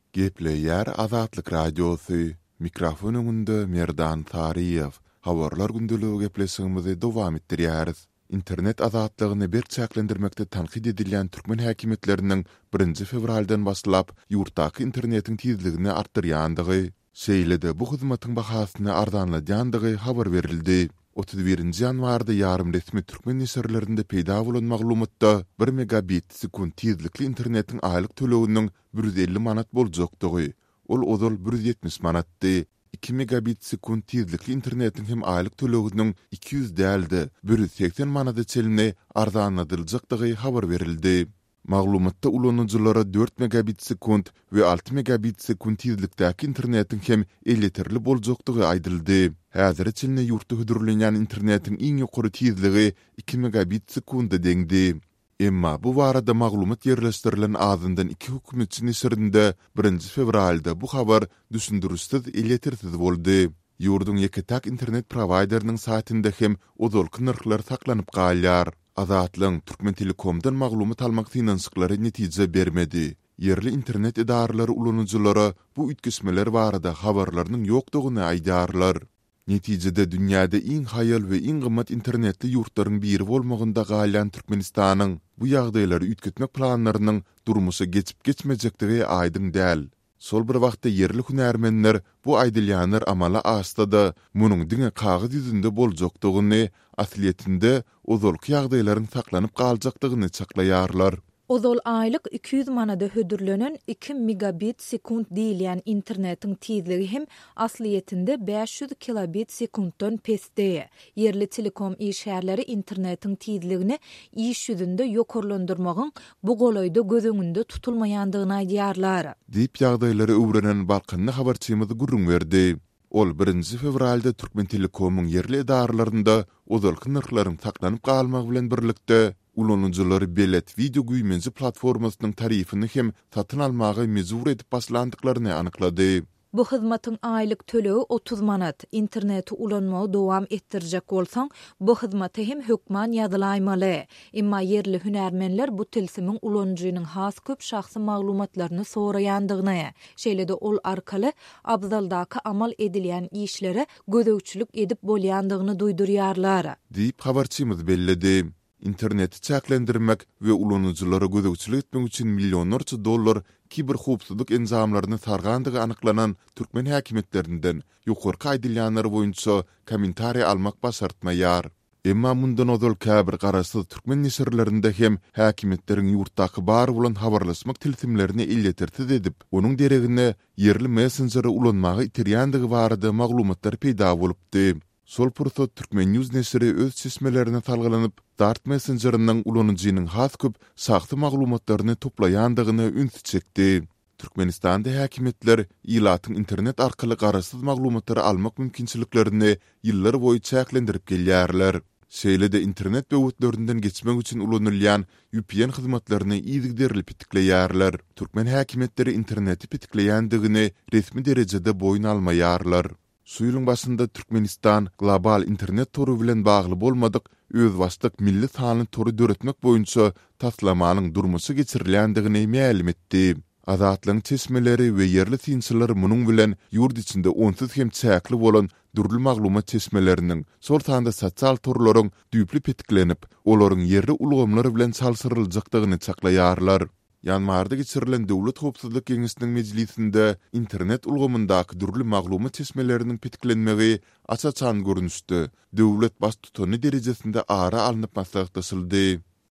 Gepleýär Azatlyk Radiosu, mikrofon öňünde Merdan Tariýew. Habarlar gündüligi gepleşigimizi dowam etdirýäris. İnternet azatlygyny berçäklendirmekde tanqid edilýän türkmen häkimetläriniň 1 fevraldan başlap ýurtdaky internetiň tizligini artdyrýandygy, şeýlede bu hyzmatyň bahasyny arzanladýandygy habar berildi. 31 ýanwarda ýarym resmi türkmen neşirlerinde peýda bolan maglumatda 1 megabit sekund tizlikli internetiň aýlyk töleginiň 150 manat boljakdygy, ol odal 170 manatdy. 2 megabit sekund tizlikli internetiň hem aýlyk töleginiň 200 däldi 180 manada çelini arzanladyljakdygy habar berildi. Maglumatda ulanıcılara 4 megabit sekund ve 6 megabit sekund tizlikdäki internetin hem elleterli boljakdygy aýdyldy. Häzir içinde ýurtda hödürlenýän internetiň iň ýokary tizligi 2 megabit sekunda deňdi. Emma bu barada maglumat ýerleşdirilen azyndan 2 hökümetçi neşirinde 1 fevralda bu habar düşündürüsiz elletersiz boldy. Ýurdun ýeketak internet provideriniň saýtynda hem ozalky narhlar saklanyp galýar. Azatlyň Türkmen Telekomdan maglumat almak finansyklary netije bermedi. Yerli internet edaralary ulanıcılara bu ütküsmeler barada habarlarynyň ýokdugyny aýdarlar. Netijede dünýäde iň haýal we iň gymmat internetli ýurtlaryň biri bolmagynda galýan Türkmenistanyň bu ýagdaýlary ütketmek planlarynyň durmuşa geçip geçmejekdigi aýdym däl. Sol bir wagtda yerli hünärmenler bu aýdylýanlar amala astada munyň diňe kagyd ýüzünde boljakdygyny, asliýetinde ozalky ýagdaýlaryň saklanyp galjakdygyny çaklaýarlar. Ozal aylyk 200 manada hödürlenen 2 megabit sekund diýilýän internetiň tizligi hem asliýetinde 500 kilobit sekunddan pesde. Yerli telekom işgärleri internetiň tizligini iş ýüzünde ýokarlandyrmagyň bu golaýda göz öňünde tutulmaýandygyny aýdýarlar. Diýip ýagdaýlary öwrenen balkanly habarçymyzy gurrun berdi. Ol 1 fevralda Türkmen Telekomyň yerli edarlarynda ozalky narhlaryň saklanyp galmagy bilen birlikde ulanıcıları belet video güýmenji platformasynyň tarifini hem satyn almagy mezur edip başlandyklaryny anyklady. Bu hyzmatyň aýlyk tölegi 30 manat. Interneti ulanmagy dowam etdirjek bolsaň, bu hyzmaty hem hökman ýazylaýmaly. Emma yerli hünärmenler bu tilsimiň ulanjynyň has köp şahsy maglumatlaryny soraýandygyny, şeýlede ol arkaly abzaldaky amal edilýän işlere gödöwçilik edip bolýandygyny duýdurýarlar. Diýip habarçymyz belledi. İnterneti çäklendirmek we ulanıcılara gödöwçilik etmek üçin millionlarça dollar kiber howpsuzlyk enzamlaryny sargandygy anyklanan türkmen häkimetlerinden ýokarky aýdylýanlar boýunça kommentariýa almak başartmaýar. Emma mundan ozal käbir garaşsyz türkmen neşirlerinde hem häkimetleriň ýurtdaky bar bolan habarlaşmak tilsimlerini illetersiz edip, onuň deregine yerli messengery ulanmagy itirýändygi barada maglumatlar peýda bolupdy. Sol pursat Türkmen News neşiri öz çeşmelerine salgylanyp, Dart Messenger'nyň ulanıjynyň has köp saxta maglumatlaryny toplaýandygyny üns çekdi. Türkmenistanda häkimetler ýylatyň internet arkaly garaşsyz maglumatlary almak mümkinçiliklerini ýyllar boýy çäklendirip gelýärler. Şeýlede internet böwütlerinden geçmek üçin ulanylýan VPN hyzmatlaryny ýygdyrylyp pitikleýärler. Türkmen häkimetleri interneti pitikleýändigini resmi derejede boýun almaýarlar. Suyulun başında Türkmenistan global internet toru bilen bagly bolmadyk, öz başlyk milli sanyny toru döretmek boýunça taslamanyň durmuşy geçirilýändigini ma'lum etdi. Azatlyň çeşmeleri we yerli tinçiler munyň bilen ýurt içinde onsuz hem çäkli bolan durly maglumat çeşmeleriniň sol tanda sosial torlaryň düýpli petiklenip, olaryň yerli ulgamlary bilen çalsyryljakdygyny çaklaýarlar. Ýanmarda geçirilen Döwlet Howpsuzlyk Geňişiniň mejlisinde internet ulgamyndaky durly maglumat çeşmeleriniň petiklenmegi açaçan görünüşdi. Döwlet baş tutany derejesinde ara alınıp maslahatlaşyldy.